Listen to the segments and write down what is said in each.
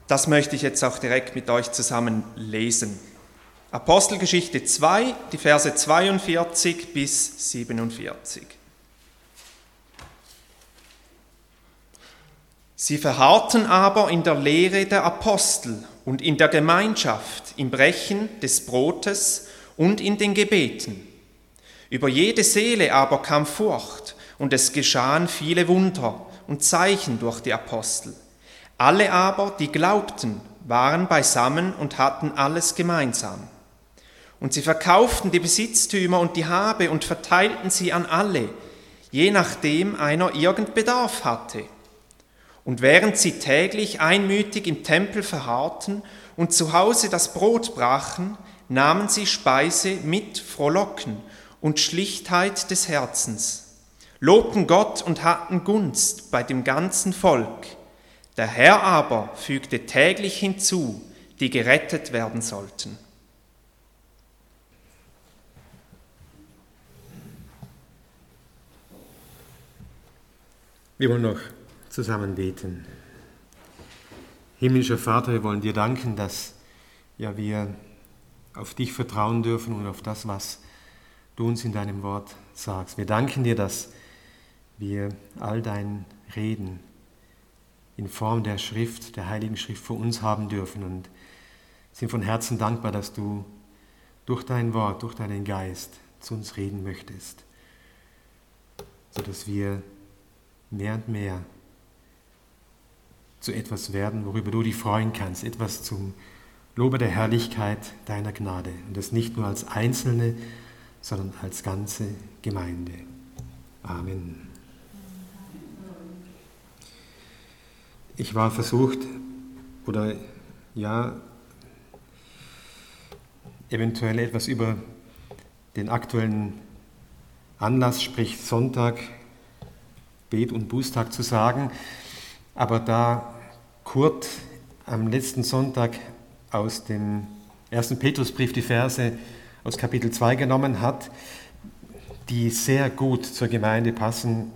Das möchte ich jetzt auch direkt mit euch zusammen lesen. Apostelgeschichte 2, die Verse 42 bis 47. Sie verharrten aber in der Lehre der Apostel und in der Gemeinschaft, im Brechen des Brotes und in den Gebeten. Über jede Seele aber kam Furcht, und es geschahen viele Wunder und Zeichen durch die Apostel. Alle aber, die glaubten, waren beisammen und hatten alles gemeinsam. Und sie verkauften die Besitztümer und die Habe und verteilten sie an alle, je nachdem einer irgend Bedarf hatte. Und während sie täglich einmütig im Tempel verharrten und zu Hause das Brot brachen, nahmen sie Speise mit Frohlocken und Schlichtheit des Herzens, lobten Gott und hatten Gunst bei dem ganzen Volk. Der Herr aber fügte täglich hinzu, die gerettet werden sollten. Wir wollen noch zusammen beten. Himmlischer Vater, wir wollen dir danken, dass wir auf dich vertrauen dürfen und auf das, was du uns in deinem Wort sagst. Wir danken dir, dass wir all dein Reden in Form der Schrift, der Heiligen Schrift vor uns haben dürfen und sind von Herzen dankbar, dass du durch dein Wort, durch deinen Geist zu uns reden möchtest, sodass wir mehr und mehr zu etwas werden, worüber du dich freuen kannst, etwas zum Lobe der Herrlichkeit deiner Gnade. Und das nicht nur als Einzelne, sondern als ganze Gemeinde. Amen. Ich war versucht, eventuell etwas über den aktuellen Anlass, sprich Sonntag, Bet- und Bußtag zu sagen, aber da Kurt am letzten Sonntag aus dem 1. Petrusbrief die Verse aus Kapitel 2 genommen hat, die sehr gut zur Gemeinde passen,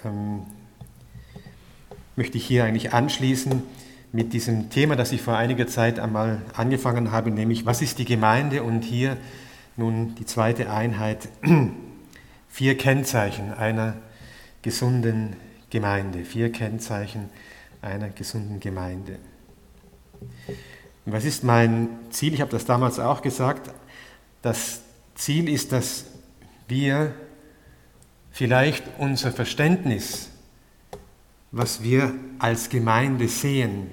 möchte ich hier eigentlich anschließen mit diesem Thema, das ich vor einiger Zeit einmal angefangen habe, nämlich was ist die Gemeinde? Und hier nun die zweite Einheit, 4 Kennzeichen einer gesunden Gemeinde, 4 Kennzeichen einer gesunden Gemeinde. Und was ist mein Ziel? Ich habe das damals auch gesagt. Das Ziel ist, dass wir vielleicht unser Verständnis, was wir als Gemeinde sehen,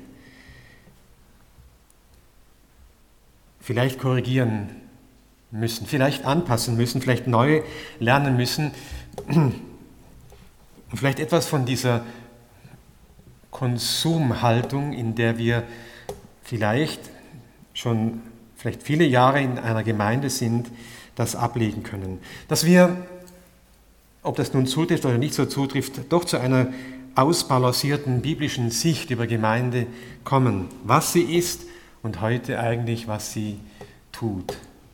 vielleicht korrigieren müssen, vielleicht anpassen müssen, vielleicht neu lernen müssen und vielleicht etwas von dieser Konsumhaltung, in der wir vielleicht viele Jahre in einer Gemeinde sind, das ablegen können. Dass wir, ob das nun zutrifft oder nicht so zutrifft, doch zu einer ausbalancierten biblischen Sicht über Gemeinde kommen, was sie ist und heute eigentlich, was sie tut.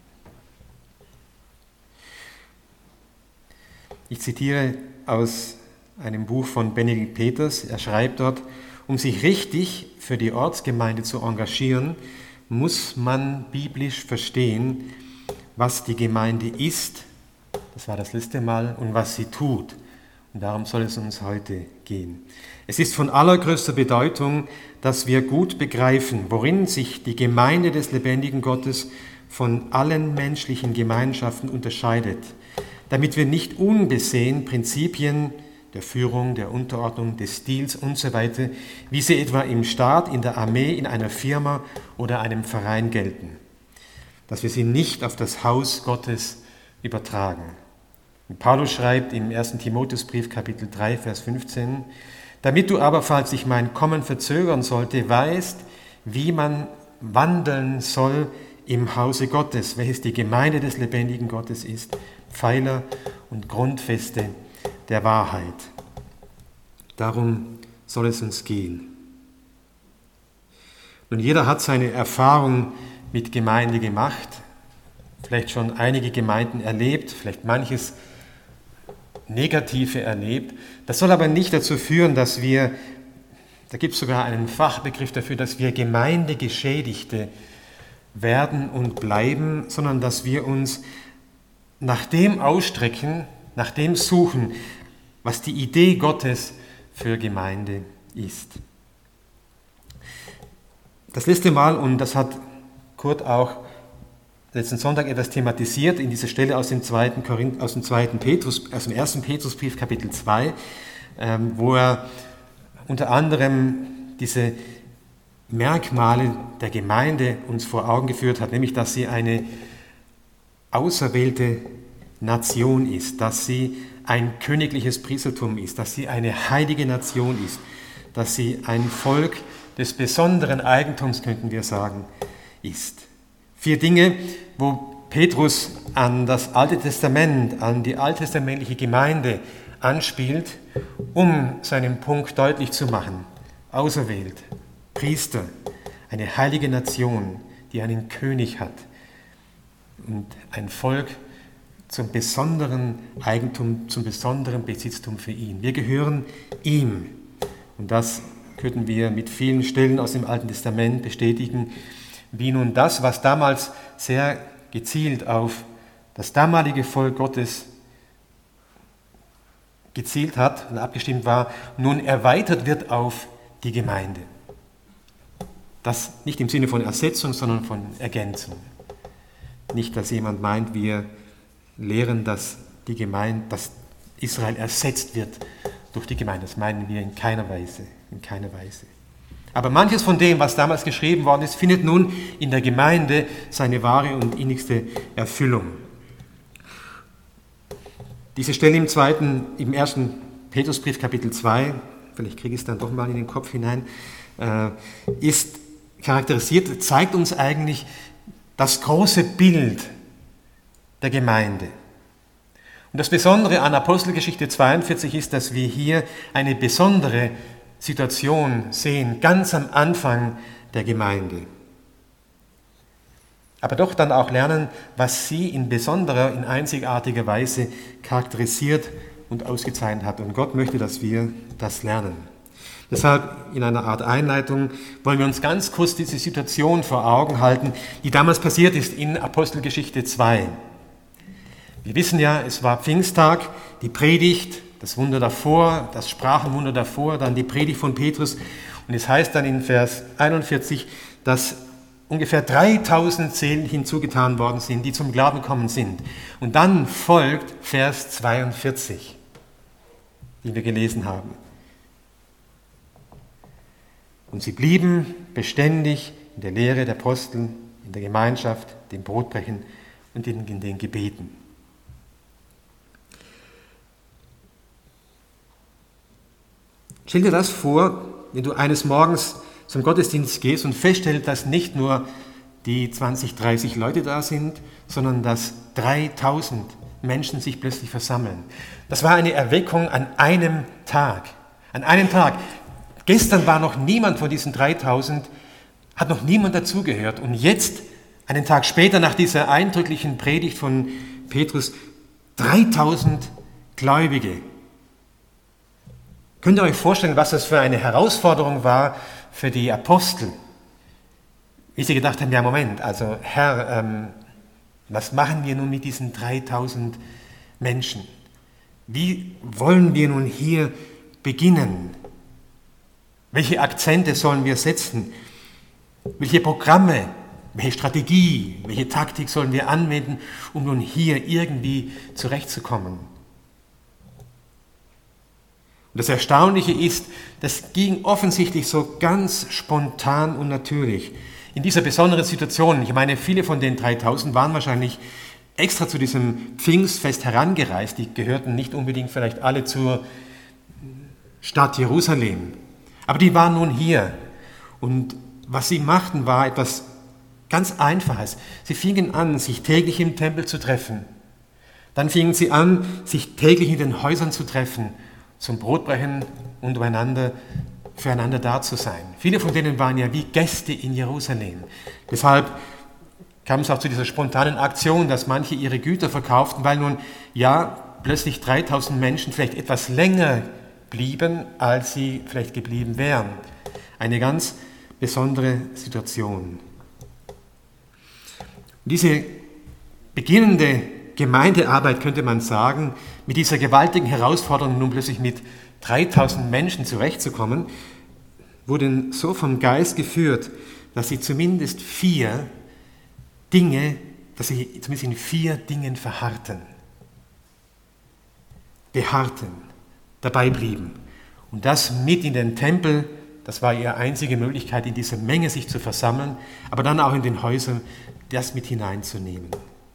Ich zitiere aus einem Buch von Benedikt Peters. Er schreibt dort: Um sich richtig für die Ortsgemeinde zu engagieren, muss man biblisch verstehen, was die Gemeinde ist, das war das letzte Mal, und was sie tut. Und darum soll es uns heute gehen. Es ist von allergrößter Bedeutung, dass wir gut begreifen, worin sich die Gemeinde des lebendigen Gottes von allen menschlichen Gemeinschaften unterscheidet, damit wir nicht unbesehen Prinzipien der Führung, der Unterordnung, des Stils und so weiter, wie sie etwa im Staat, in der Armee, in einer Firma oder einem Verein gelten, dass wir sie nicht auf das Haus Gottes übertragen. Und Paulus schreibt im 1. Timotheusbrief, Kapitel 3, Vers 15, damit du aber, falls sich mein Kommen verzögern sollte, weißt, wie man wandeln soll im Hause Gottes, welches die Gemeinde des lebendigen Gottes ist, Pfeiler und Grundfeste der Wahrheit. Darum soll es uns gehen. Nun, jeder hat seine Erfahrung mit Gemeinde gemacht, vielleicht schon einige Gemeinden erlebt, vielleicht manches Negative erlebt. Das soll aber nicht dazu führen, dass wir Da gibt es sogar einen Fachbegriff dafür, dass wir Gemeindegeschädigte werden und bleiben, sondern dass wir uns nach dem ausstrecken, nach dem suchen, was die Idee Gottes für Gemeinde ist. Das letzte Mal, und das hat Kurt auch letzten Sonntag etwas thematisiert, in dieser Stelle aus dem 1. Petrusbrief, Kapitel 2, wo er unter anderem diese Merkmale der Gemeinde uns vor Augen geführt hat, nämlich, dass sie eine auserwählte Nation ist, dass sie ein königliches Priestertum ist, dass sie eine heilige Nation ist, dass sie ein Volk des besonderen Eigentums, könnten wir sagen, ist. 4 Dinge, wo Petrus an das Alte Testament, an die alttestamentliche Gemeinde anspielt, um seinen Punkt deutlich zu machen. Auserwählt, Priester, eine heilige Nation, die einen König hat und ein Volk zum besonderen Eigentum, zum besonderen Besitztum für ihn. Wir gehören ihm. Und das könnten wir mit vielen Stellen aus dem Alten Testament bestätigen, wie nun das, was damals sehr gezielt auf das damalige Volk Gottes gezielt hat und abgestimmt war, nun erweitert wird auf die Gemeinde. Das nicht im Sinne von Ersetzung, sondern von Ergänzung. Nicht, dass jemand meint, wir lehren, dass die Gemeinde, dass Israel ersetzt wird durch die Gemeinde. Das meinen wir in keiner Weise. Aber manches von dem, was damals geschrieben worden ist, findet nun in der Gemeinde seine wahre und innigste Erfüllung. Diese Stelle im 1. Petrusbrief, Kapitel 2, vielleicht kriege ich es dann doch mal in den Kopf hinein, ist charakterisiert, zeigt uns eigentlich das große Bild der Gemeinde. Und das Besondere an Apostelgeschichte 42 ist, dass wir hier eine besondere Situation sehen, ganz am Anfang der Gemeinde. Aber doch dann auch lernen, was sie in besonderer, in einzigartiger Weise charakterisiert und ausgezeichnet hat. Und Gott möchte, dass wir das lernen. Deshalb in einer Art Einleitung wollen wir uns ganz kurz diese Situation vor Augen halten, die damals passiert ist in Apostelgeschichte 2. Wir wissen ja, es war Pfingsttag, die Predigt, das Wunder davor, das Sprachenwunder davor, dann die Predigt von Petrus. Und es heißt dann in Vers 41, dass ungefähr 3000 Seelen hinzugetan worden sind, die zum Glauben gekommen sind. Und dann folgt Vers 42, den wir gelesen haben. Und sie blieben beständig in der Lehre der Apostel, in der Gemeinschaft, dem Brotbrechen und in den Gebeten. Stell dir das vor, wenn du eines Morgens zum Gottesdienst gehst und feststellst, dass nicht nur die 20, 30 Leute da sind, sondern dass 3000 Menschen sich plötzlich versammeln. Das war eine Erweckung an einem Tag. An einem Tag. Gestern war noch niemand von diesen 3000, hat noch niemand dazugehört. Und jetzt, einen Tag später, nach dieser eindrücklichen Predigt von Petrus, 3000 Gläubige. Könnt ihr euch vorstellen, was das für eine Herausforderung war für die Apostel? Wie sie gedacht haben, ja Moment, also Herr, was machen wir nun mit diesen 3000 Menschen? Wie wollen wir nun hier beginnen? Welche Akzente sollen wir setzen? Welche Programme, welche Strategie, welche Taktik sollen wir anwenden, um nun hier irgendwie zurechtzukommen? Und das Erstaunliche ist, das ging offensichtlich so ganz spontan und natürlich. In dieser besonderen Situation, ich meine, viele von den 3000 waren wahrscheinlich extra zu diesem Pfingstfest herangereist. Die gehörten nicht unbedingt vielleicht alle zur Stadt Jerusalem. Aber die waren nun hier. Und was sie machten, war etwas ganz Einfaches. Sie fingen an, sich täglich im Tempel zu treffen. Dann fingen sie an, sich täglich in den Häusern zu treffen, zum Brotbrechen und füreinander da zu sein. Viele von denen waren ja wie Gäste in Jerusalem. Deshalb kam es auch zu dieser spontanen Aktion, dass manche ihre Güter verkauften, weil nun ja plötzlich 3000 Menschen vielleicht etwas länger blieben, als sie vielleicht geblieben wären. Eine ganz besondere Situation. Diese beginnende Gemeindearbeit, könnte man sagen, mit dieser gewaltigen Herausforderung, nun plötzlich mit 3000 Menschen zurechtzukommen, wurden so vom Geist geführt, dass sie zumindest in 4 Dingen verharrten. Beharrten, dabei blieben. Und das mit in den Tempel, das war ihre einzige Möglichkeit, in dieser Menge sich zu versammeln, aber dann auch in den Häusern das mit hineinzunehmen.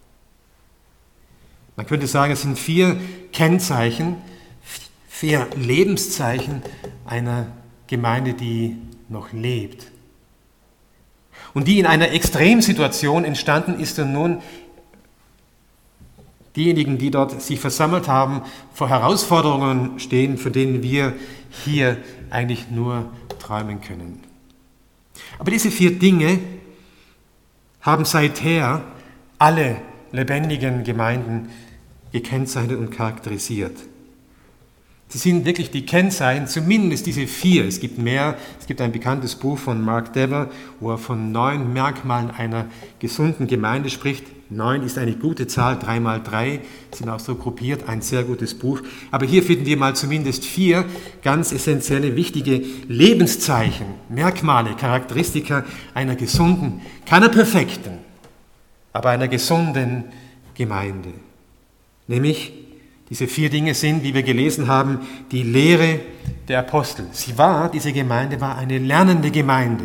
Man könnte sagen, es sind 4 Kennzeichen, 4 Lebenszeichen einer Gemeinde, die noch lebt. Und die in einer Extremsituation entstanden ist und nun diejenigen, die dort sich versammelt haben, vor Herausforderungen stehen, von denen wir hier eigentlich nur träumen können. Aber diese 4 Dinge haben seither alle lebendigen Gemeinden gekennzeichnet und charakterisiert. Sie sind wirklich die Kennzeichen, zumindest diese 4. Es gibt mehr. Es gibt ein bekanntes Buch von Mark Dever, wo er von 9 Merkmalen einer gesunden Gemeinde spricht. 9 ist eine gute Zahl, 3 mal 3 sind auch so gruppiert, ein sehr gutes Buch. Aber hier finden wir mal zumindest 4 ganz essentielle, wichtige Lebenszeichen, Merkmale, Charakteristika einer gesunden, keiner perfekten, aber einer gesunden Gemeinde. Nämlich diese 4 Dinge sind, wie wir gelesen haben, die Lehre der Apostel. Diese Gemeinde war eine lernende Gemeinde.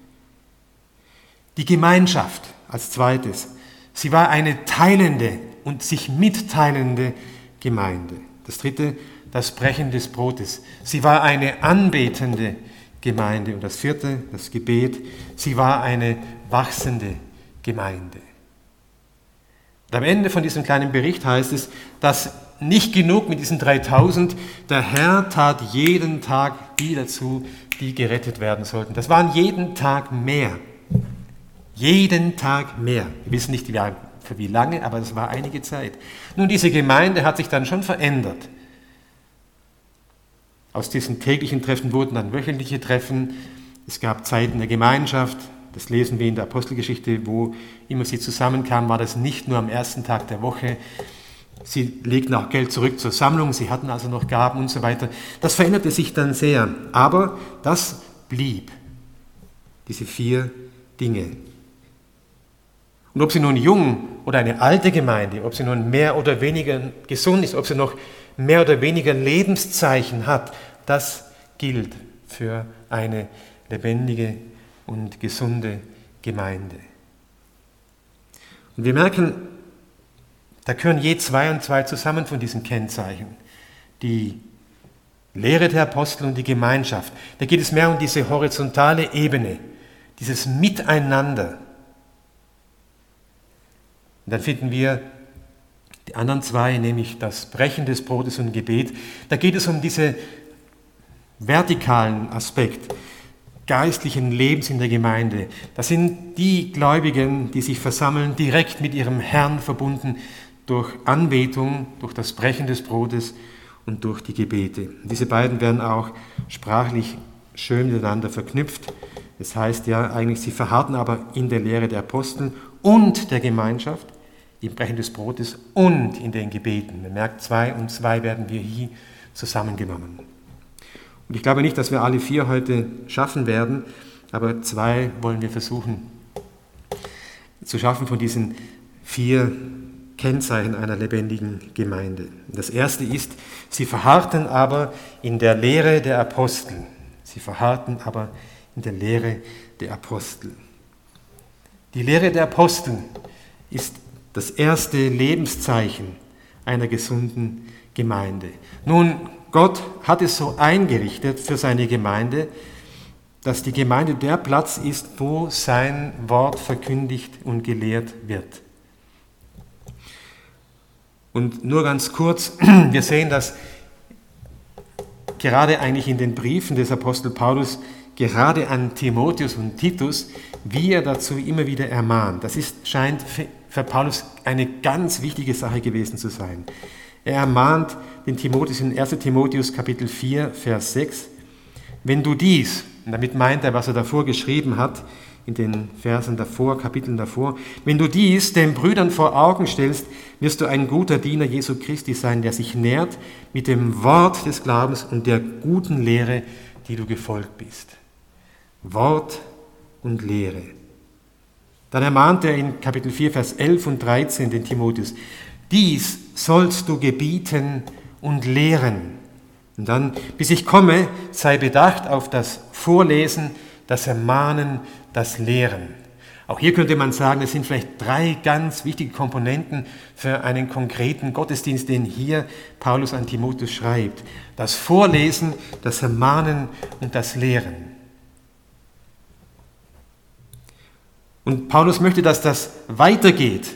Die Gemeinschaft als zweites. Sie war eine teilende und sich mitteilende Gemeinde. Das dritte, das Brechen des Brotes. Sie war eine anbetende Gemeinde. Und das vierte, das Gebet. Sie war eine wachsende Gemeinde. Und am Ende von diesem kleinen Bericht heißt es, dass nicht genug mit diesen 3000, der Herr tat jeden Tag die dazu, die gerettet werden sollten. Das waren jeden Tag mehr. Jeden Tag mehr. Wir wissen nicht für wie lange, aber das war einige Zeit. Nun, diese Gemeinde hat sich dann schon verändert. Aus diesen täglichen Treffen wurden dann wöchentliche Treffen. Es gab Zeiten der Gemeinschaft. Das lesen wir in der Apostelgeschichte, wo immer sie zusammenkamen, war das nicht nur am ersten Tag der Woche. Sie legten auch Geld zurück zur Sammlung, sie hatten also noch Gaben und so weiter. Das veränderte sich dann sehr, aber das blieb, diese 4 Dinge. Und ob sie nun jung oder eine alte Gemeinde, ob sie nun mehr oder weniger gesund ist, ob sie noch mehr oder weniger Lebenszeichen hat, das gilt für eine lebendige und gesunde Gemeinde. Und wir merken, da gehören je 2 und 2 zusammen von diesen Kennzeichen. Die Lehre der Apostel und die Gemeinschaft. Da geht es mehr um diese horizontale Ebene, dieses Miteinander. Und dann finden wir die anderen 2, nämlich das Brechen des Brotes und Gebet. Da geht es um diesen vertikalen Aspekt geistlichen Lebens in der Gemeinde. Das sind die Gläubigen, die sich versammeln, direkt mit ihrem Herrn verbunden, durch Anbetung, durch das Brechen des Brotes und durch die Gebete. Und diese beiden werden auch sprachlich schön miteinander verknüpft. Das heißt ja eigentlich, sie verharrten aber in der Lehre der Apostel und der Gemeinschaft, im Brechen des Brotes und in den Gebeten. Man merkt, 2 und 2 werden wir hier zusammengenommen. Und ich glaube nicht, dass wir alle 4 heute schaffen werden, aber 2 wollen wir versuchen zu schaffen von diesen 4 Kennzeichen einer lebendigen Gemeinde. Das erste ist, sie verharrten aber in der Lehre der Apostel. Sie verharrten aber in der Lehre der Apostel. Die Lehre der Apostel ist das erste Lebenszeichen einer gesunden Gemeinde. Nun, Gott hat es so eingerichtet für seine Gemeinde, dass die Gemeinde der Platz ist, wo sein Wort verkündigt und gelehrt wird. Und nur ganz kurz, wir sehen, dass gerade eigentlich in den Briefen des Apostel Paulus, gerade an Timotheus und Titus, wie er dazu immer wieder ermahnt. Das scheint für Paulus eine ganz wichtige Sache gewesen zu sein. Er ermahnt den Timotheus in 1. Timotheus Kapitel 4, Vers 6, wenn du dies, und damit meint er, was er davor geschrieben hat, in den Versen davor, Kapiteln davor, wenn du dies den Brüdern vor Augen stellst, wirst du ein guter Diener Jesu Christi sein, der sich nährt mit dem Wort des Glaubens und der guten Lehre, die du gefolgt bist. Wort und Lehre. Dann ermahnt er in Kapitel 4, Vers 11 und 13 den Timotheus, dies sollst du gebieten und lehren. Und dann, bis ich komme, sei bedacht auf das Vorlesen, das Ermahnen, das Lehren. Auch hier könnte man sagen, es sind vielleicht 3 ganz wichtige Komponenten für einen konkreten Gottesdienst, den hier Paulus an Timotheus schreibt. Das Vorlesen, das Ermahnen und das Lehren. Und Paulus möchte, dass das weitergeht,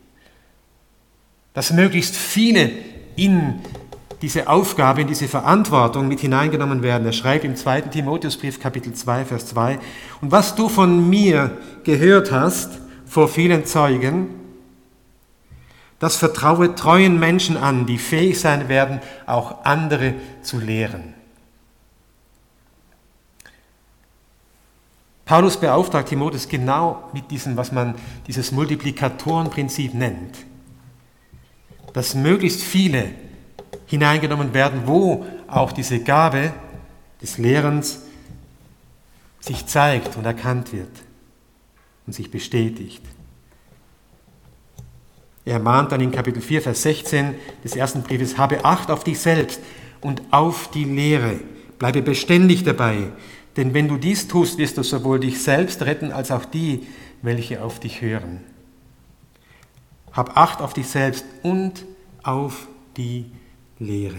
dass möglichst viele in diese Aufgabe, in diese Verantwortung mit hineingenommen werden. Er schreibt im 2. Timotheusbrief, Kapitel 2, Vers 2, und was du von mir gehört hast vor vielen Zeugen, das vertraue treuen Menschen an, die fähig sein werden, auch andere zu lehren. Paulus beauftragt Timotheus genau mit diesem, was man dieses Multiplikatorenprinzip nennt, dass möglichst viele hineingenommen werden, wo auch diese Gabe des Lehrens sich zeigt und erkannt wird und sich bestätigt. Er mahnt dann in Kapitel 4, Vers 16 des ersten Briefes, habe Acht auf dich selbst und auf die Lehre, bleibe beständig dabei, denn wenn du dies tust, wirst du sowohl dich selbst retten, als auch die, welche auf dich hören. Hab Acht auf dich selbst und auf die Lehre.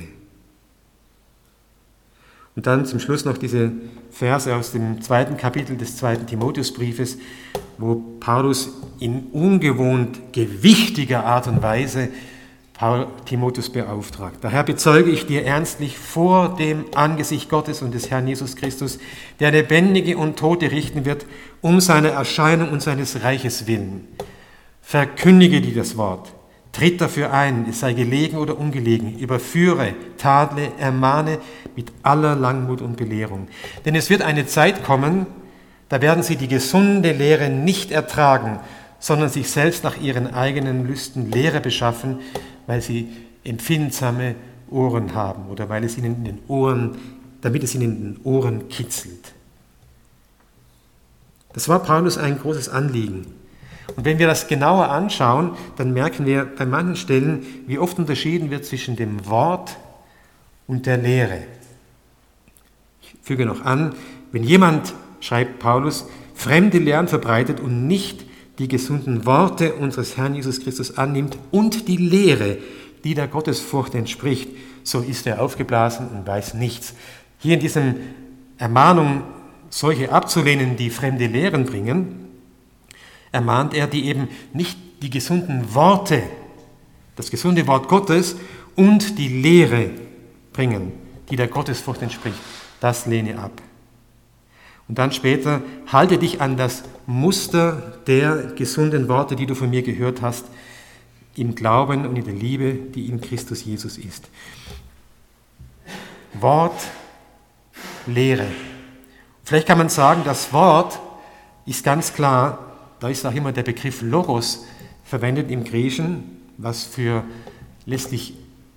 Und dann zum Schluss noch diese Verse aus dem 2. Kapitel des 2. Timotheusbriefes, wo Paulus in ungewohnt gewichtiger Art und Weise Timotheus beauftragt. Daher bezeuge ich dir ernstlich vor dem Angesicht Gottes und des Herrn Jesus Christus, der Lebendige und Tote richten wird, um seiner Erscheinung und seines Reiches willen. Verkündige dir das Wort. Tritt dafür ein, es sei gelegen oder ungelegen, überführe, tadle, ermahne mit aller Langmut und Belehrung. Denn es wird eine Zeit kommen, da werden sie die gesunde Lehre nicht ertragen, sondern sich selbst nach ihren eigenen Lüsten Lehre beschaffen, weil sie empfindsame Ohren haben oder weil es ihnen in den Ohren, damit es ihnen in den Ohren kitzelt. Das war Paulus ein großes Anliegen. Und wenn wir das genauer anschauen, dann merken wir bei manchen Stellen, wie oft unterschieden wird zwischen dem Wort und der Lehre. Ich füge noch an, wenn jemand, schreibt Paulus, fremde Lehren verbreitet und nicht die gesunden Worte unseres Herrn Jesus Christus annimmt und die Lehre, die der Gottesfurcht entspricht, so ist er aufgeblasen und weiß nichts. Hier in diesem Ermahnung, solche abzulehnen, die fremde Lehren bringen, ermahnt er, die eben nicht die gesunden Worte, das gesunde Wort Gottes und die Lehre bringen, die der Gottesfurcht entspricht. Das lehne ab. Und dann später, halte dich an das Muster der gesunden Worte, die du von mir gehört hast, im Glauben und in der Liebe, die in Christus Jesus ist. Wort, Lehre. Vielleicht kann man sagen, das Wort ist ganz klar, da ist auch immer der Begriff Logos verwendet im Griechischen, was für letztlich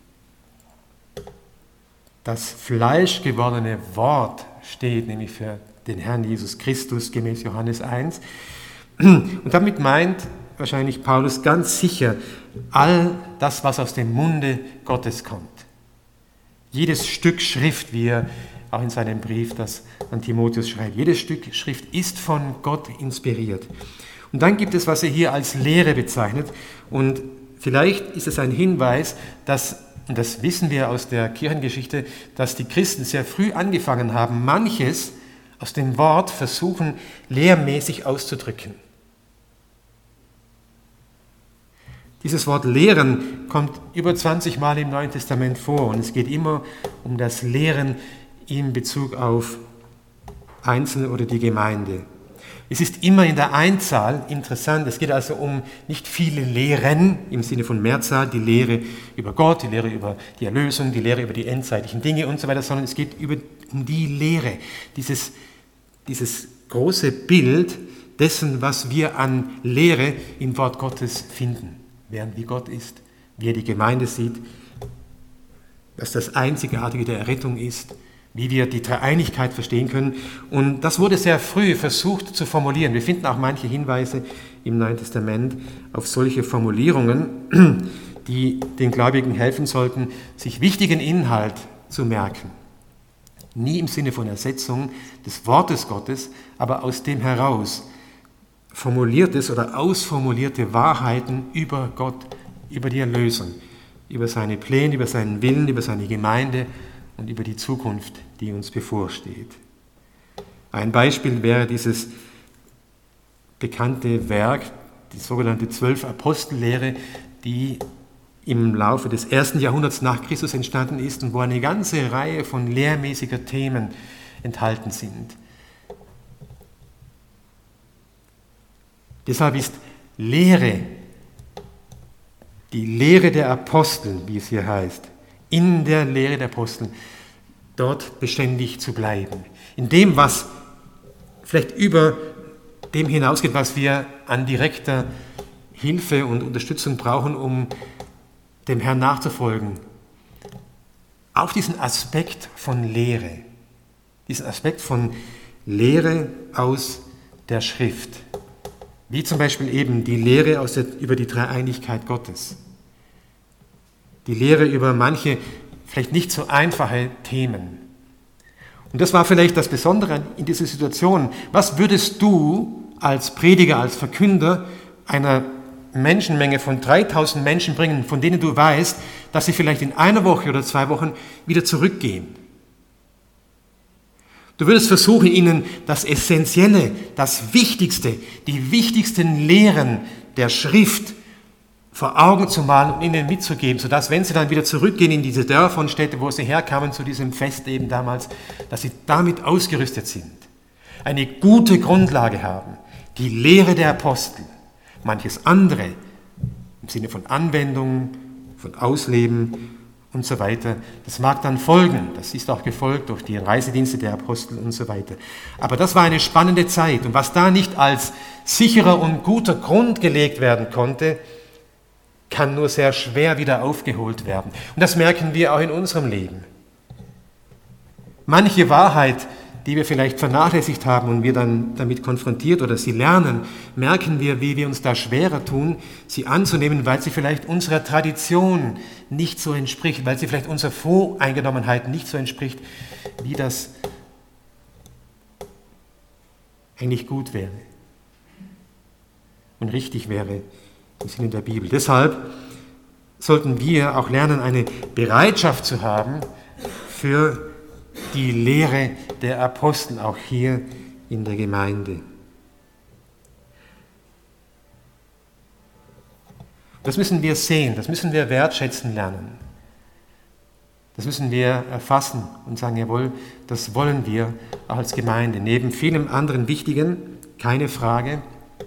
das fleischgewordene Wort steht, nämlich für den Herrn Jesus Christus, gemäß Johannes 1. Und damit meint wahrscheinlich Paulus ganz sicher all das, was aus dem Munde Gottes kommt. Jedes Stück Schrift, wie er auch in seinem Brief das an Timotheus schreibt, jedes Stück Schrift ist von Gott inspiriert. Und dann gibt es, was er hier als Lehre bezeichnet. Und vielleicht ist es ein Hinweis, dass, und das wissen wir aus der Kirchengeschichte, dass die Christen sehr früh angefangen haben, manches aus dem Wort versuchen, lehrmäßig auszudrücken. Dieses Wort Lehren kommt über 20 Mal im Neuen Testament vor und es geht immer um das Lehren in Bezug auf Einzelne oder die Gemeinde. Es ist immer in der Einzahl interessant. Es geht also um nicht viele Lehren im Sinne von Mehrzahl, die Lehre über Gott, die Lehre über die Erlösung, die Lehre über die endzeitlichen Dinge und so weiter, sondern es geht um die Lehre, dieses große Bild dessen, was wir an Lehre im Wort Gottes finden, während wie Gott ist, wie er die Gemeinde sieht, was das Einzigartige der Errettung ist, wie wir die Dreieinigkeit verstehen können. Und das wurde sehr früh versucht zu formulieren. Wir finden auch manche Hinweise im Neuen Testament auf solche Formulierungen, die den Gläubigen helfen sollten, sich wichtigen Inhalt zu merken. Nie im Sinne von Ersetzung des Wortes Gottes, aber aus dem heraus formuliertes oder ausformulierte Wahrheiten über Gott, über die Erlösung, über seine Pläne, über seinen Willen, über seine Gemeinde und über die Zukunft, die uns bevorsteht. Ein Beispiel wäre dieses bekannte Werk, die sogenannte 12-Apostellehre, die im Laufe des 1. Jahrhunderts nach Christus entstanden ist und wo eine ganze Reihe von lehrmäßiger Themen enthalten sind. Deshalb ist Lehre, die Lehre der Apostel, wie es hier heißt, in der Lehre der Apostel, dort beständig zu bleiben. In dem, was vielleicht über dem hinausgeht, was wir an direkter Hilfe und Unterstützung brauchen, um dem Herrn nachzufolgen. Auf diesen Aspekt von Lehre, diesen Aspekt von Lehre aus der Schrift, wie zum Beispiel eben die Lehre über die Dreieinigkeit Gottes, die Lehre über manche vielleicht nicht so einfache Themen. Und das war vielleicht das Besondere in dieser Situation. Was würdest du als Prediger, als Verkünder einer Menschenmenge von 3000 Menschen bringen, von denen du weißt, dass sie vielleicht in einer Woche oder 2 Wochen wieder zurückgehen? Du würdest versuchen, ihnen das Essentielle, das Wichtigste, die wichtigsten Lehren der Schrift vor Augen zu malen und ihnen mitzugeben, sodass, wenn sie dann wieder zurückgehen in diese Dörfer und Städte, wo sie herkamen zu diesem Fest eben damals, dass sie damit ausgerüstet sind, eine gute Grundlage haben, die Lehre der Apostel, manches andere im Sinne von Anwendung, von Ausleben und so weiter. Das mag dann folgen, das ist auch gefolgt durch die Reisedienste der Apostel und so weiter. Aber das war eine spannende Zeit und was da nicht als sicherer und guter Grund gelegt werden konnte, kann nur sehr schwer wieder aufgeholt werden. Und das merken wir auch in unserem Leben. Manche Wahrheit, die wir vielleicht vernachlässigt haben und wir dann damit konfrontiert oder sie lernen, merken wir, wie wir uns da schwerer tun, sie anzunehmen, weil sie vielleicht unserer Tradition nicht so entspricht, weil sie vielleicht unserer Voreingenommenheit nicht so entspricht, wie das eigentlich gut wäre und richtig wäre im Sinne der Bibel. Deshalb sollten wir auch lernen, eine Bereitschaft zu haben für die Lehre der Apostel, auch hier in der Gemeinde. Das müssen wir sehen, das müssen wir wertschätzen lernen. Das müssen wir erfassen und sagen, jawohl, das wollen wir auch als Gemeinde. Neben vielem anderen Wichtigen, keine Frage,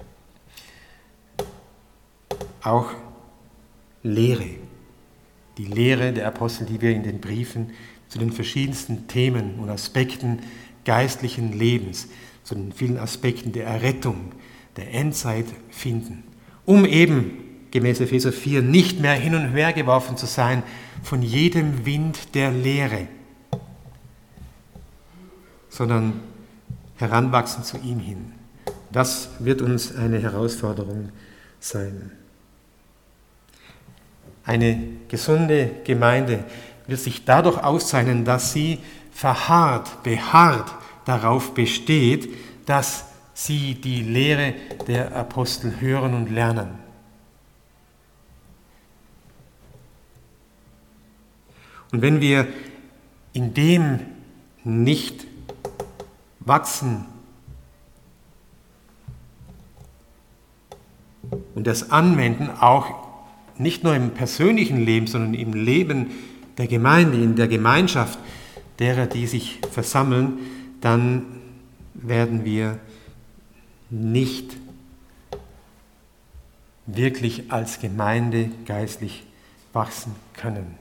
auch Lehre. Die Lehre der Apostel, die wir in den Briefen zu den verschiedensten Themen und Aspekten geistlichen Lebens, zu den vielen Aspekten der Errettung, der Endzeit finden, um eben, gemäß Epheser 4, nicht mehr hin und her geworfen zu sein von jedem Wind der Lehre, sondern heranwachsen zu ihm hin. Das wird uns eine Herausforderung sein. Eine gesunde Gemeinde wird sich dadurch auszeichnen, dass sie beharrt darauf besteht, dass sie die Lehre der Apostel hören und lernen. Und wenn wir in dem nicht wachsen und das anwenden, auch nicht nur im persönlichen Leben, sondern im Leben der Gemeinde, in der Gemeinschaft derer, die sich versammeln, dann werden wir nicht wirklich als Gemeinde geistlich wachsen können.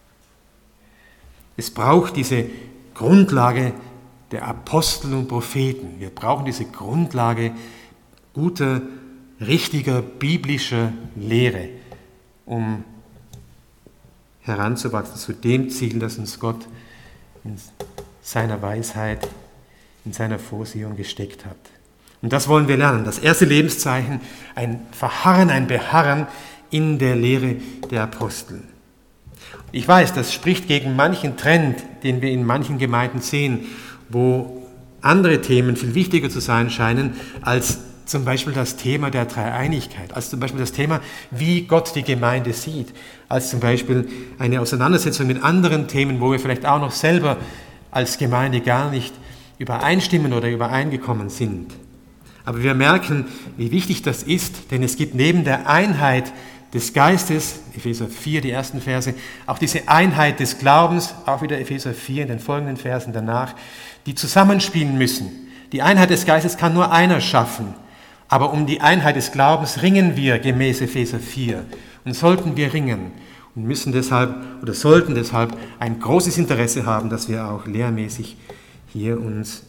Es braucht diese Grundlage der Apostel und Propheten. Wir brauchen diese Grundlage guter, richtiger, biblischer Lehre, um heranzuwachsen zu dem Ziel, das uns Gott in seiner Weisheit, in seiner Vorsehung gesteckt hat. Und das wollen wir lernen. Das erste Lebenszeichen, ein Verharren, ein Beharren in der Lehre der Apostel. Ich weiß, das spricht gegen manchen Trend, den wir in manchen Gemeinden sehen, wo andere Themen viel wichtiger zu sein scheinen als zum Beispiel das Thema der Dreieinigkeit, als zum Beispiel das Thema, wie Gott die Gemeinde sieht, als zum Beispiel eine Auseinandersetzung mit anderen Themen, wo wir vielleicht auch noch selber als Gemeinde gar nicht übereinstimmen oder übereingekommen sind. Aber wir merken, wie wichtig das ist, denn es gibt neben der Einheit des Geistes, Epheser 4, die ersten Verse, auch diese Einheit des Glaubens, auch wieder Epheser 4 in den folgenden Versen danach, die zusammenspielen müssen. Die Einheit des Geistes kann nur einer schaffen, aber um die Einheit des Glaubens ringen wir gemäß Epheser 4 und sollten wir ringen und müssen deshalb oder sollten deshalb ein großes Interesse haben, dass wir auch lehrmäßig hier uns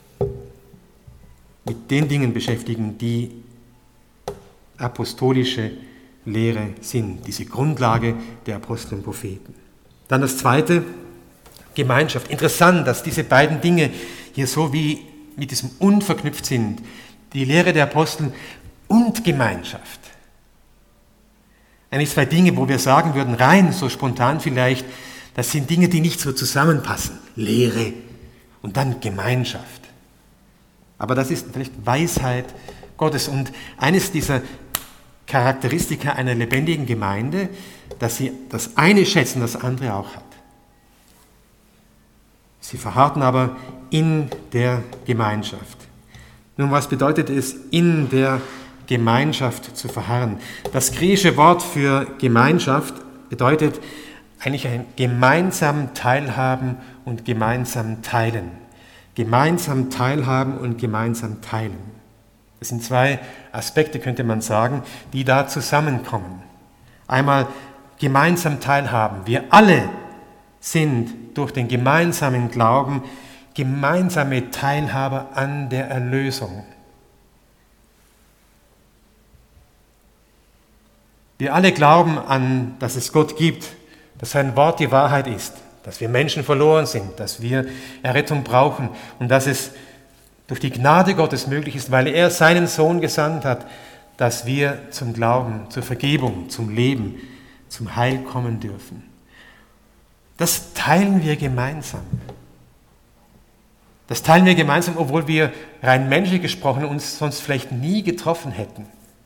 mit den Dingen beschäftigen, die apostolische Lehre sind, diese Grundlage der Apostel und Propheten. Dann das zweite, Gemeinschaft. Interessant, dass diese beiden Dinge hier so wie mit diesem Und verknüpft sind. Die Lehre der Apostel und Gemeinschaft. Eigentlich zwei Dinge, wo wir sagen würden, rein so spontan vielleicht, das sind Dinge, die nicht so zusammenpassen. Lehre und dann Gemeinschaft. Aber das ist vielleicht Weisheit Gottes. Und eines dieser Charakteristika einer lebendigen Gemeinde, dass sie das eine schätzen, das andere auch hat. Sie verharrten aber in der Gemeinschaft. Nun, was bedeutet es, in der Gemeinschaft zu verharren? Das griechische Wort für Gemeinschaft bedeutet eigentlich ein gemeinsam teilhaben und gemeinsam teilen. Gemeinsam teilhaben und gemeinsam teilen. Das sind zwei Aspekte, könnte man sagen, die da zusammenkommen. Einmal gemeinsam teilhaben. Wir alle sind durch den gemeinsamen Glauben gemeinsame Teilhaber an der Erlösung. Wir alle glauben an, dass es Gott gibt, dass sein Wort die Wahrheit ist, dass wir Menschen verloren sind, dass wir Errettung brauchen und dass es durch die Gnade Gottes möglich ist, weil er seinen Sohn gesandt hat, dass wir zum Glauben, zur Vergebung, zum Leben, zum Heil kommen dürfen. Das teilen wir gemeinsam. Das teilen wir gemeinsam, obwohl wir rein menschlich gesprochen uns sonst vielleicht nie getroffen hätten.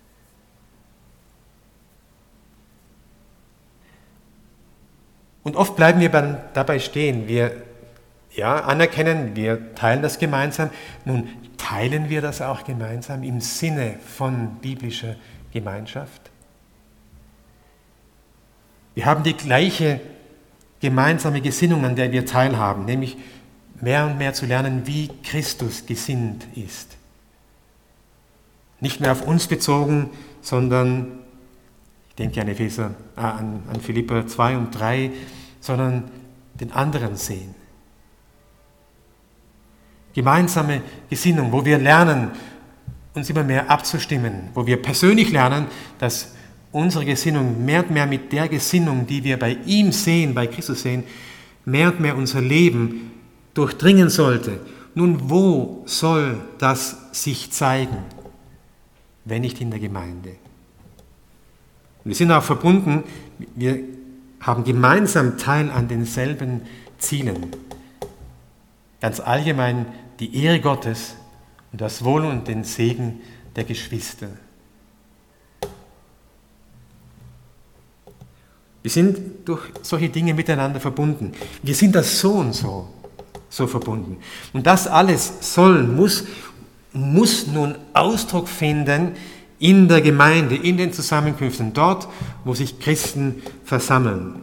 Und oft bleiben wir dabei stehen. Wir anerkennen, wir teilen das gemeinsam. Nun, teilen wir das auch gemeinsam im Sinne von biblischer Gemeinschaft? Wir haben die gleiche gemeinsame Gesinnung, an der wir teilhaben, nämlich mehr und mehr zu lernen, wie Christus gesinnt ist. Nicht mehr auf uns bezogen, sondern, ich denke an Philipper 2 und 3, sondern den anderen sehen. Gemeinsame Gesinnung, wo wir lernen, uns immer mehr abzustimmen, wo wir persönlich lernen, dass unsere Gesinnung mehr und mehr mit der Gesinnung, die wir bei ihm sehen, bei Christus sehen, mehr und mehr unser Leben durchdringen sollte. Nun, wo soll das sich zeigen, wenn nicht in der Gemeinde? Und wir sind auch verbunden, wir haben gemeinsam Teil an denselben Zielen. Ganz allgemein die Ehre Gottes und das Wohl und den Segen der Geschwister. Wir sind durch solche Dinge miteinander verbunden. Wir sind das so und so verbunden. Und das alles muss nun Ausdruck finden in der Gemeinde, in den Zusammenkünften, dort, wo sich Christen versammeln.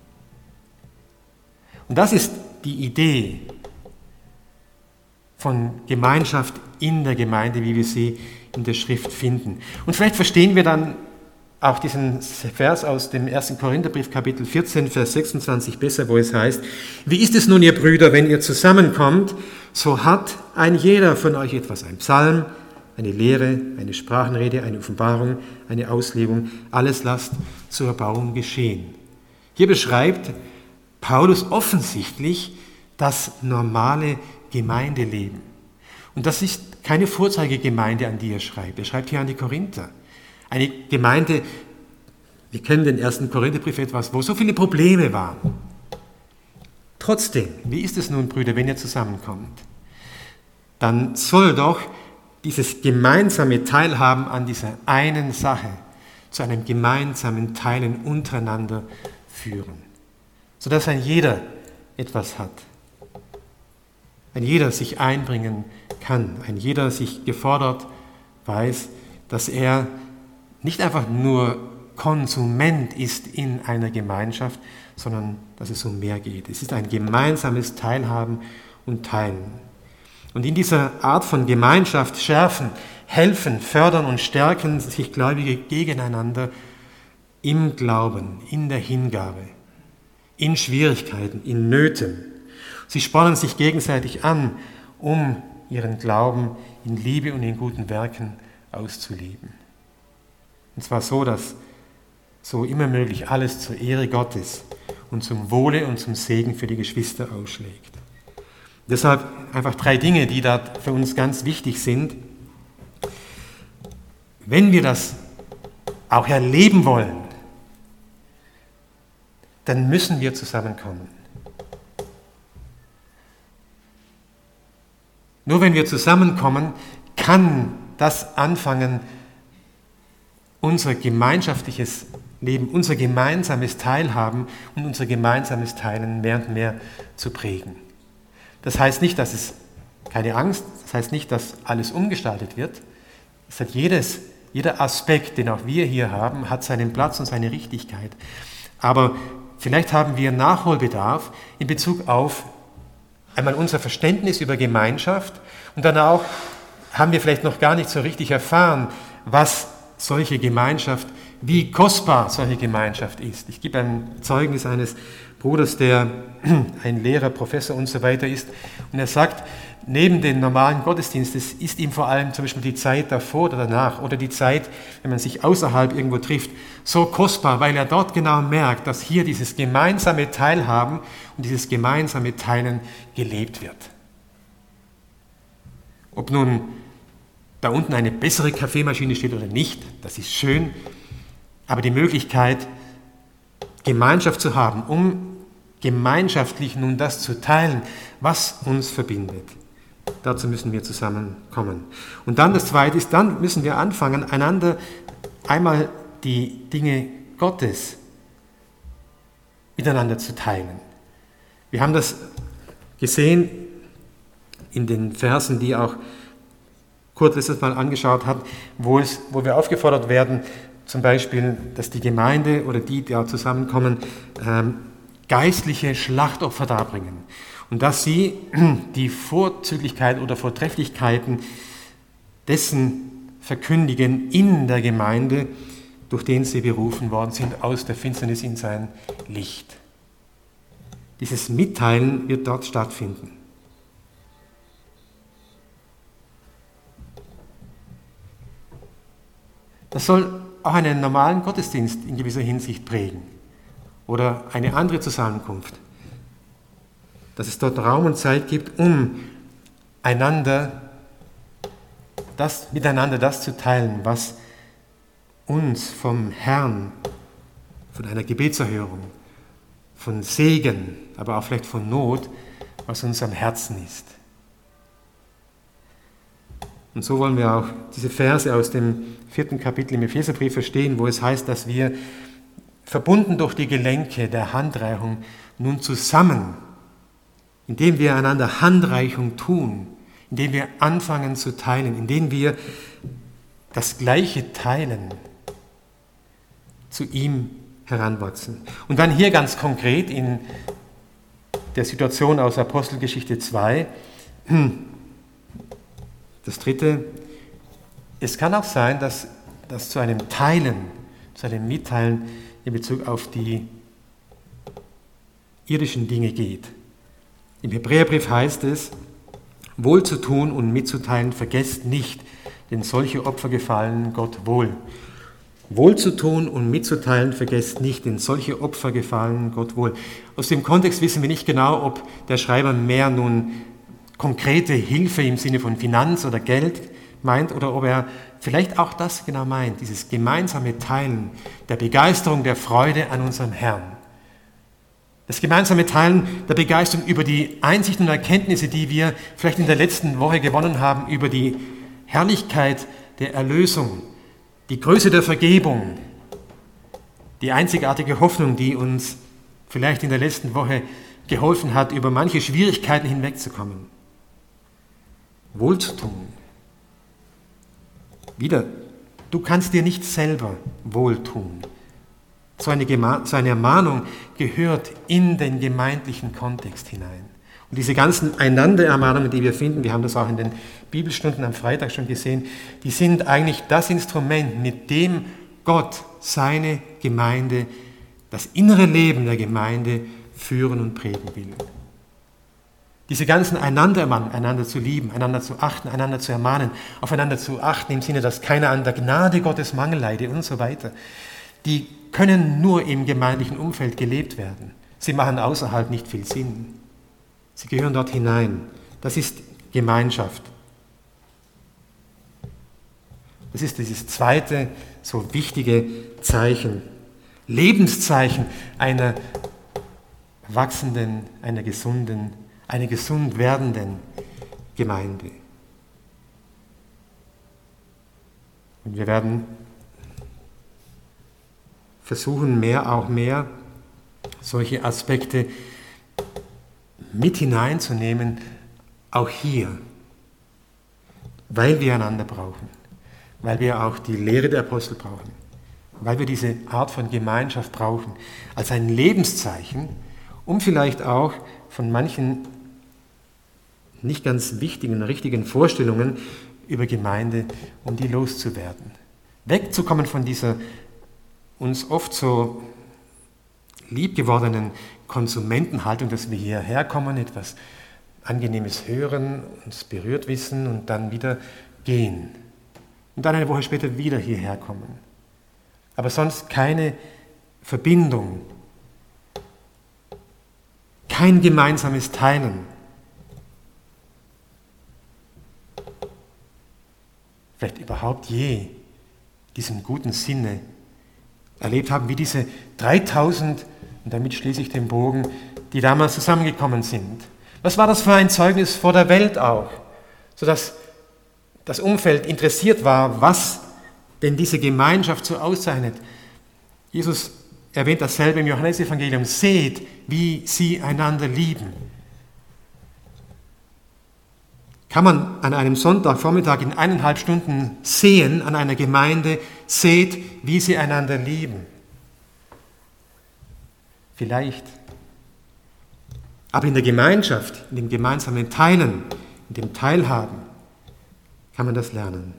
Und das ist die Idee von Gemeinschaft in der Gemeinde, wie wir sie in der Schrift finden. Und vielleicht verstehen wir dann auch diesen Vers aus dem 1. Korintherbrief, Kapitel 14, Vers 26 besser, wo es heißt: Wie ist es nun, ihr Brüder, wenn ihr zusammenkommt, so hat ein jeder von euch etwas, ein Psalm, eine Lehre, eine Sprachenrede, eine Offenbarung, eine Auslegung, alles lasst zur Erbauung geschehen. Hier beschreibt Paulus offensichtlich das normale Gemeindeleben. Und das ist keine Vorzeigegemeinde, an die er schreibt. Er schreibt hier an die Korinther. Eine Gemeinde, wir kennen den 1. Korintherbrief etwas, wo so viele Probleme waren. Trotzdem, wie ist es nun, Brüder, wenn ihr zusammenkommt? Dann soll doch dieses gemeinsame Teilhaben an dieser einen Sache zu einem gemeinsamen Teilen untereinander führen, sodass ein jeder etwas hat. Ein jeder sich einbringen kann, ein jeder sich gefordert weiß, dass er nicht einfach nur Konsument ist in einer Gemeinschaft, sondern dass es um mehr geht. Es ist ein gemeinsames Teilhaben und Teilen. Und in dieser Art von Gemeinschaft schärfen, helfen, fördern und stärken sich Gläubige gegeneinander im Glauben, in der Hingabe, in Schwierigkeiten, in Nöten. Sie spornen sich gegenseitig an, um ihren Glauben in Liebe und in guten Werken auszuleben. Und zwar so, dass so immer möglich alles zur Ehre Gottes und zum Wohle und zum Segen für die Geschwister ausschlägt. Deshalb einfach 3 Dinge, die da für uns ganz wichtig sind. Wenn wir das auch erleben wollen, dann müssen wir zusammenkommen. Nur wenn wir zusammenkommen, kann das anfangen, unser gemeinschaftliches Leben, unser gemeinsames Teilhaben und unser gemeinsames Teilen mehr und mehr zu prägen. Das heißt nicht, dass es keine Angst, das heißt nicht, dass alles umgestaltet wird. Das hat jeder Aspekt, den auch wir hier haben, hat seinen Platz und seine Richtigkeit. Aber vielleicht haben wir Nachholbedarf in Bezug auf einmal unser Verständnis über Gemeinschaft und dann auch haben wir vielleicht noch gar nicht so richtig erfahren, was solche Gemeinschaft, wie kostbar solche Gemeinschaft ist. Ich gebe ein Zeugnis eines Bruders, der ein Lehrer, Professor und so weiter ist. Und er sagt, neben den normalen Gottesdiensten ist ihm vor allem zum Beispiel die Zeit davor oder danach oder die Zeit, wenn man sich außerhalb irgendwo trifft, so kostbar, weil er dort genau merkt, dass hier dieses gemeinsame Teilhaben und dieses gemeinsame Teilen gelebt wird. Ob nun da unten eine bessere Kaffeemaschine steht oder nicht, das ist schön, aber die Möglichkeit, Gemeinschaft zu haben, um gemeinschaftlich nun das zu teilen, was uns verbindet. Dazu müssen wir zusammenkommen. Und dann das Zweite ist, dann müssen wir anfangen, einander einmal die Dinge Gottes miteinander zu teilen. Wir haben das gesehen in den Versen, die auch Kurt letztes Mal angeschaut hat, wo wir aufgefordert werden, zum Beispiel, dass die Gemeinde oder die da zusammenkommen, geistliche Schlachtopfer darbringen und dass sie die Vorzüglichkeit oder Vortrefflichkeiten dessen verkündigen in der Gemeinde, durch den sie berufen worden sind, aus der Finsternis in sein Licht. Dieses Mitteilen wird dort stattfinden. Das soll auch einen normalen Gottesdienst in gewisser Hinsicht prägen oder eine andere Zusammenkunft, dass es dort Raum und Zeit gibt, um miteinander das zu teilen, was uns vom Herrn, von einer Gebetserhörung, von Segen, aber auch vielleicht von Not, was uns am Herzen ist. Und so wollen wir auch diese Verse aus dem 4. Kapitel im Epheserbrief verstehen, wo es heißt, dass wir verbunden durch die Gelenke der Handreichung nun zusammen, indem wir einander Handreichung tun, indem wir anfangen zu teilen, indem wir das Gleiche teilen, zu ihm heranwachsen. Und dann hier ganz konkret in der Situation aus Apostelgeschichte 2, das dritte, es kann auch sein, dass das zu einem Teilen, zu einem Mitteilen in Bezug auf die irdischen Dinge geht. Im Hebräerbrief heißt es, wohl zu tun und mitzuteilen, vergesst nicht, denn solche Opfer gefallen Gott wohl. Wohl zu tun und mitzuteilen, vergesst nicht, denn solche Opfer gefallen Gott wohl. Aus dem Kontext wissen wir nicht genau, ob der Schreiber mehr nun konkrete Hilfe im Sinne von Finanz oder Geld meint oder ob er vielleicht auch das genau meint, dieses gemeinsame Teilen der Begeisterung, der Freude an unserem Herrn. Das gemeinsame Teilen der Begeisterung über die Einsichten und Erkenntnisse, die wir vielleicht in der letzten Woche gewonnen haben, über die Herrlichkeit der Erlösung, die Größe der Vergebung, die einzigartige Hoffnung, die uns vielleicht in der letzten Woche geholfen hat, über manche Schwierigkeiten hinwegzukommen. Wohlzutun. Wieder, du kannst dir nicht selber wohltun. So eine Ermahnung gehört in den gemeindlichen Kontext hinein. Und diese ganzen Einander-Ermahnungen, die wir finden, wir haben das auch in den Bibelstunden am Freitag schon gesehen, die sind eigentlich das Instrument, mit dem Gott seine Gemeinde, das innere Leben der Gemeinde führen und prägen will. Diese ganzen Einander-Ermahnungen, einander zu lieben, einander zu achten, einander zu ermahnen, aufeinander zu achten im Sinne, dass keiner an der Gnade Gottes Mangel leide und so weiter, die können nur im gemeindlichen Umfeld gelebt werden. Sie machen außerhalb nicht viel Sinn. Sie gehören dort hinein. Das ist Gemeinschaft. Das ist dieses zweite, so wichtige Zeichen, Lebenszeichen einer wachsenden, einer gesunden, einer gesund werdenden Gemeinde. Und wir werden versuchen, mehr solche Aspekte mit hineinzunehmen, auch hier, weil wir einander brauchen, weil wir auch die Lehre der Apostel brauchen, weil wir diese Art von Gemeinschaft brauchen, als ein Lebenszeichen, um vielleicht auch von manchen nicht ganz wichtigen, richtigen Vorstellungen über Gemeinde, um die loszuwerden. Wegzukommen von dieser uns oft so liebgewordenen Konsumentenhaltung, dass wir hierher kommen, etwas Angenehmes hören, uns berührt wissen und dann wieder gehen. Und dann eine Woche später wieder hierher kommen. Aber sonst keine Verbindung, kein gemeinsames Teilen. Vielleicht überhaupt je diesen guten Sinne erlebt haben, wie diese 3000, und damit schließe ich den Bogen, die damals zusammengekommen sind. Was war das für ein Zeugnis vor der Welt auch, sodass das Umfeld interessiert war, was denn diese Gemeinschaft so auszeichnet. Jesus erwähnt dasselbe im Johannesevangelium, seht, wie sie einander lieben. Kann man an einem Sonntagvormittag in 1,5 Stunden sehen an einer Gemeinde, seht, wie sie einander lieben? Vielleicht. Aber in der Gemeinschaft, in dem gemeinsamen Teilen, in dem Teilhaben, kann man das lernen.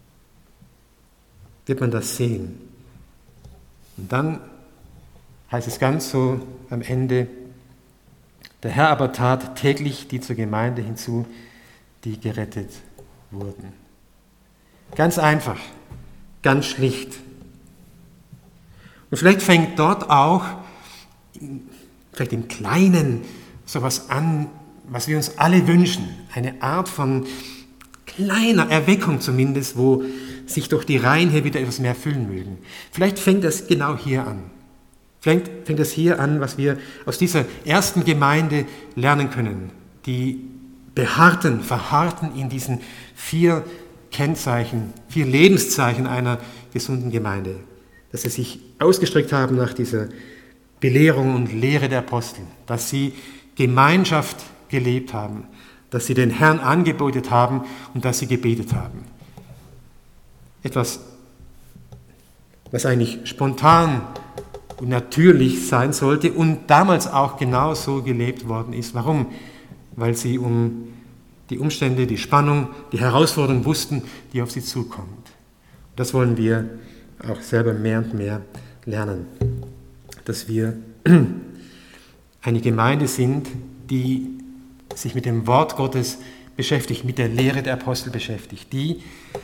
Wird man das sehen. Und dann heißt es ganz so am Ende, der Herr aber tat täglich die zur Gemeinde hinzu, die gerettet wurden. Ganz einfach, ganz schlicht. Und vielleicht fängt dort auch, vielleicht im Kleinen, sowas an, was wir uns alle wünschen. Eine Art von kleiner Erweckung zumindest, wo sich durch die Reihen hier wieder etwas mehr füllen mögen. Vielleicht fängt das genau hier an. Vielleicht fängt das hier an, was wir aus dieser ersten Gemeinde lernen können. Die verharrten in diesen 4 Kennzeichen, 4 Lebenszeichen einer gesunden Gemeinde. Dass sie sich ausgestreckt haben nach dieser Belehrung und Lehre der Apostel. Dass sie Gemeinschaft gelebt haben. Dass sie den Herrn angebetet haben und dass sie gebetet haben. Etwas, was eigentlich spontan und natürlich sein sollte und damals auch genau so gelebt worden ist. Warum? Weil sie um die Umstände, die Spannung, die Herausforderung wussten, die auf sie zukommt. Das wollen wir auch selber mehr und mehr lernen, dass wir eine Gemeinde sind, die sich mit dem Wort Gottes beschäftigt, mit der Lehre der Apostel beschäftigt, die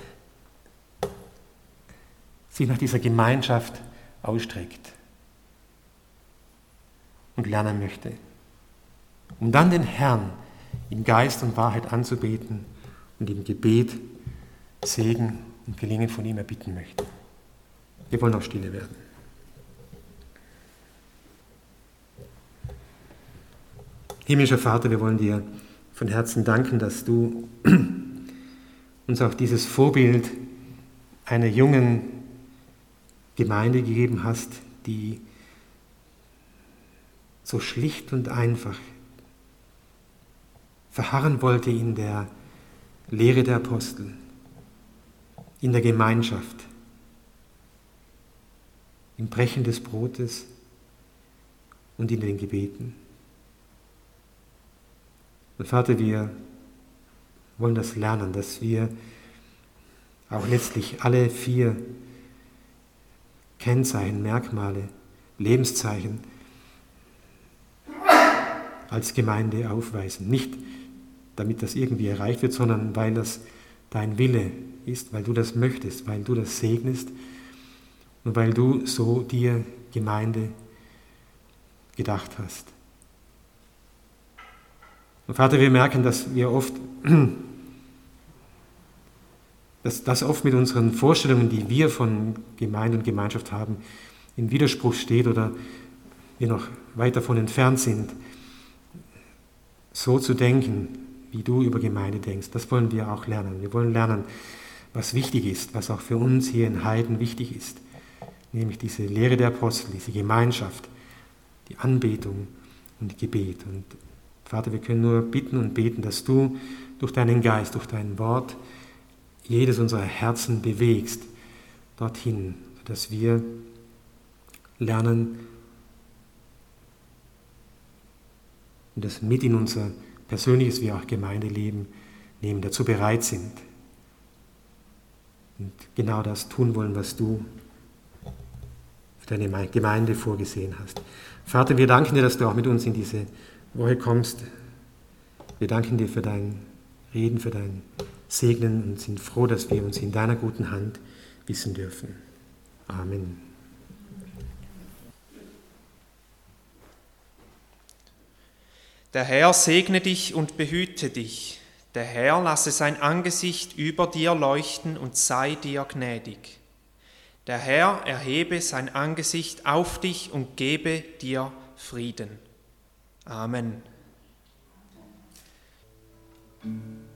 sich nach dieser Gemeinschaft ausstreckt und lernen möchte, um dann den Herrn in Geist und Wahrheit anzubeten und im Gebet Segen und Gelingen von ihm erbitten möchte. Wir wollen auch stille werden. Himmlischer Vater, wir wollen dir von Herzen danken, dass du uns auch dieses Vorbild einer jungen Gemeinde gegeben hast, die so schlicht und einfach verharren wollte in der Lehre der Apostel, in der Gemeinschaft, im Brechen des Brotes und in den Gebeten. Und Vater, wir wollen das lernen, dass wir auch letztlich alle 4 Kennzeichen, Merkmale, Lebenszeichen als Gemeinde aufweisen. Nicht damit das irgendwie erreicht wird, sondern weil das dein Wille ist, weil du das möchtest, weil du das segnest und weil du so dir Gemeinde gedacht hast. Und Vater, wir merken, dass das oft mit unseren Vorstellungen, die wir von Gemeinde und Gemeinschaft haben, in Widerspruch steht oder wir noch weit davon entfernt sind, so zu denken, wie du über Gemeinde denkst. Das wollen wir auch lernen. Wir wollen lernen, was wichtig ist, was auch für uns hier in Heiden wichtig ist, nämlich diese Lehre der Apostel, diese Gemeinschaft, die Anbetung und Gebet. Und Vater, wir können nur bitten und beten, dass du durch deinen Geist, durch dein Wort jedes unserer Herzen bewegst dorthin, dass wir lernen und das mit in unser persönliches wie auch Gemeindeleben nehmen, dazu bereit sind und genau das tun wollen, was du für deine Gemeinde vorgesehen hast. Vater, wir danken dir, dass du auch mit uns in diese Woche kommst. Wir danken dir für dein Reden, für dein Segnen und sind froh, dass wir uns in deiner guten Hand wissen dürfen. Amen. Der Herr segne dich und behüte dich. Der Herr lasse sein Angesicht über dir leuchten und sei dir gnädig. Der Herr erhebe sein Angesicht auf dich und gebe dir Frieden. Amen.